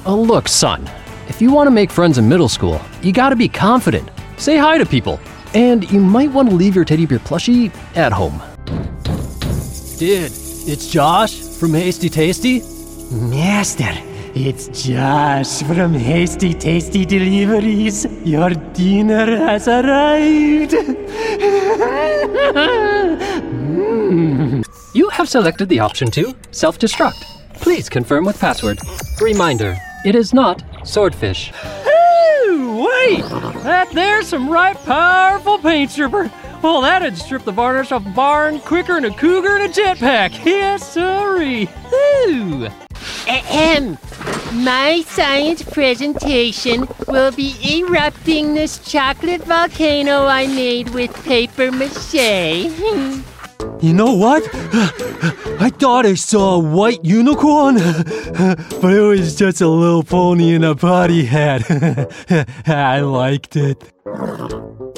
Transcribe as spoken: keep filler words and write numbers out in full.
Oh, look, son. If you want to make friends in middle school, you gotta be confident. Say hi to people. And you might want to leave your teddy bear plushie at home. Dude, it's Josh from Hasty Tasty. Master, it's Josh from Hasty Tasty Deliveries. Your dinner has arrived. You have selected the option to self-destruct. Please confirm with password. Reminder, it is not swordfish. Hey, wait! That there's some right powerful paint stripper. Well, that'd strip the varnish off a barn quicker than a cougar in a jetpack. Yes, sirree. Woo! Ahem. My science presentation will be erupting this chocolate volcano I made with paper mache. You know what? I thought I saw a white unicorn, but it was just a little pony in a party hat. I liked it.